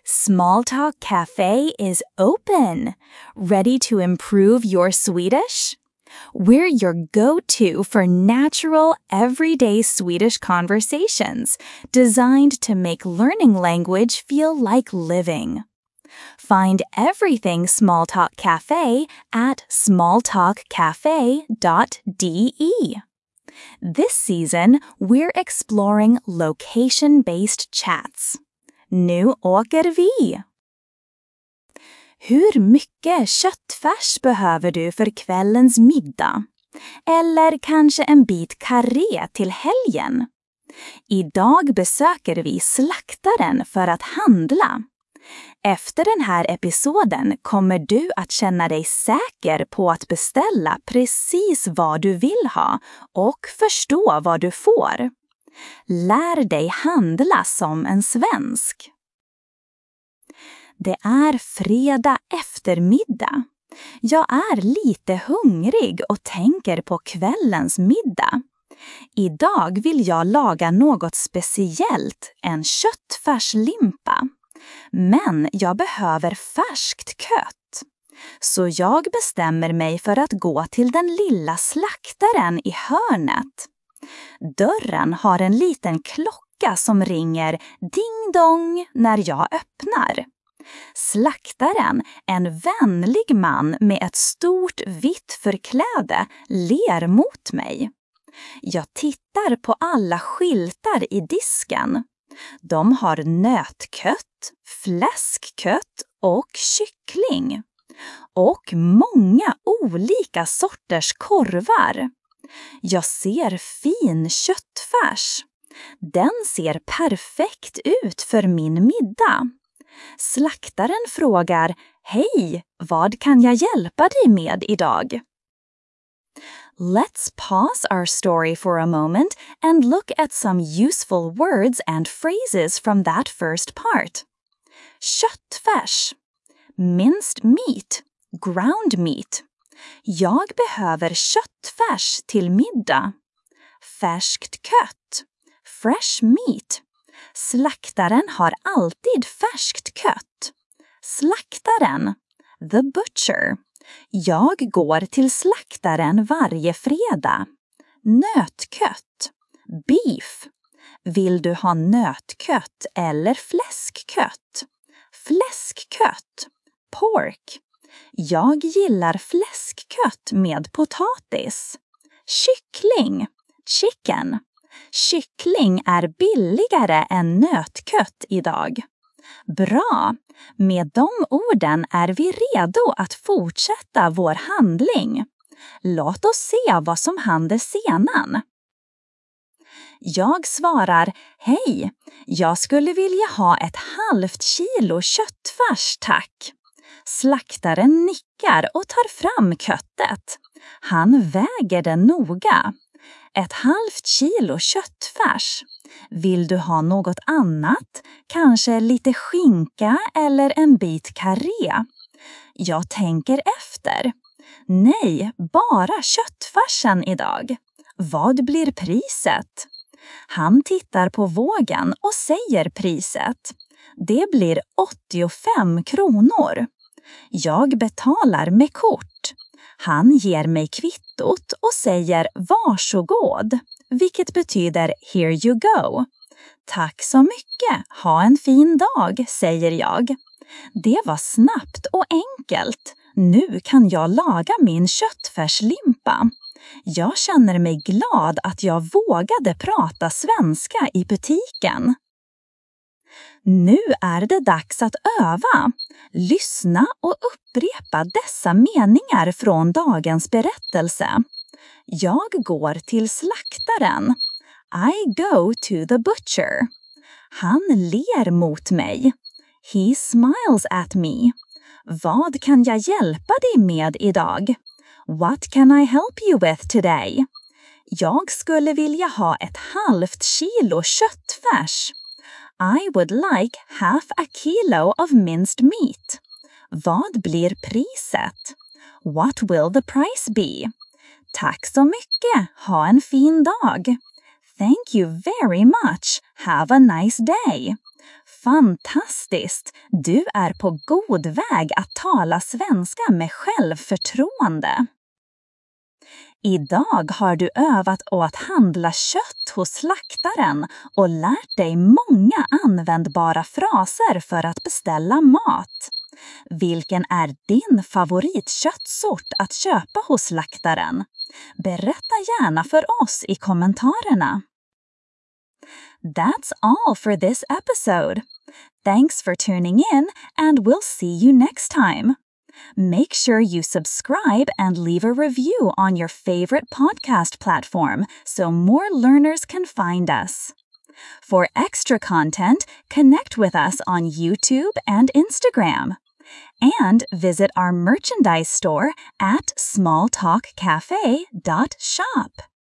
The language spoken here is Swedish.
Small Talk Cafe is open. Ready to improve your Swedish? We're your go-to for natural, everyday Swedish conversations designed to make learning language feel like living. Find everything Small Talk Cafe at smalltalkcafe.de. This season, we're exploring location-based chats. Nu åker vi! Hur mycket köttfärs behöver du för kvällens middag? Eller kanske en bit karré till helgen? Idag besöker vi slaktaren för att handla. Efter den här episoden kommer du att känna dig säker på att beställa precis vad du vill ha och förstå vad du får. Lär dig handla som en svensk. Det är fredag eftermiddag. Jag är lite hungrig och tänker på kvällens middag. Idag vill jag laga något speciellt, en köttfärslimpa. Men jag behöver färskt kött. Så jag bestämmer mig för att gå till den lilla slaktaren i hörnet. Dörren har en liten klocka som ringer ding-dong när jag öppnar. Slaktaren, en vänlig man med ett stort vitt förkläde, ler mot mig. Jag tittar på alla skyltar i disken. De har nötkött, fläskkött och kyckling. Och många olika sorters korvar. Jag ser fin köttfärs. Den ser perfekt ut för min middag. Slaktaren frågar, hej, vad kan jag hjälpa dig med idag? Let's pause our story for a moment and look at some useful words and phrases from that first part. Köttfärs, minced meat, ground meat. Jag behöver köttfärs till middag. Färskt kött, fresh meat. Slaktaren har alltid färskt kött. Slaktaren, the butcher. Jag går till slaktaren varje fredag. Nötkött, beef. Vill du ha nötkött eller fläskkött? Fläskkött, pork. Jag gillar fläskkött med potatis. Kyckling, chicken. Kyckling är billigare än nötkött idag. Bra! Med de orden är vi redo att fortsätta vår handling. Låt oss se vad som händer sedan. Jag svarar, hej, jag skulle vilja ha ett halvt kilo köttfärs, tack. Slaktaren nickar och tar fram köttet. Han väger det noga. Ett halvt kilo köttfärs. Vill du ha något annat? Kanske lite skinka eller en bit karré? Jag tänker efter. Nej, bara köttfärsen idag. Vad blir priset? Han tittar på vågen och säger priset. Det blir 85 kronor. Jag betalar med kort. Han ger mig kvittot och säger varsågod, vilket betyder here you go. Tack så mycket, ha en fin dag, säger jag. Det var snabbt och enkelt. Nu kan jag laga min köttfärslimpa. Jag känner mig glad att jag vågade prata svenska i butiken. Nu är det dags att öva. Lyssna och upprepa dessa meningar från dagens berättelse. Jag går till slaktaren. I go to the butcher. Han ler mot mig. He smiles at me. Vad kan jag hjälpa dig med idag? What can I help you with today? Jag skulle vilja ha ett halvt kilo köttfärs. I would like half a kilo of minced meat. Vad blir priset? What will the price be? Tack så mycket. Ha en fin dag. Thank you very much. Have a nice day. Fantastiskt! Du är på god väg att tala svenska med självförtroende. Idag har du övat att handla kött hos slaktaren och lärt dig många användbara fraser för att beställa mat. Vilken är din favoritköttsort att köpa hos slaktaren? Berätta gärna för oss i kommentarerna. That's all for this episode. Thanks for tuning in, and we'll see you next time. Make sure you subscribe and leave a review on your favorite podcast platform so more learners can find us. For extra content, connect with us on YouTube and Instagram. And visit our merchandise store at smalltalkcafe.shop.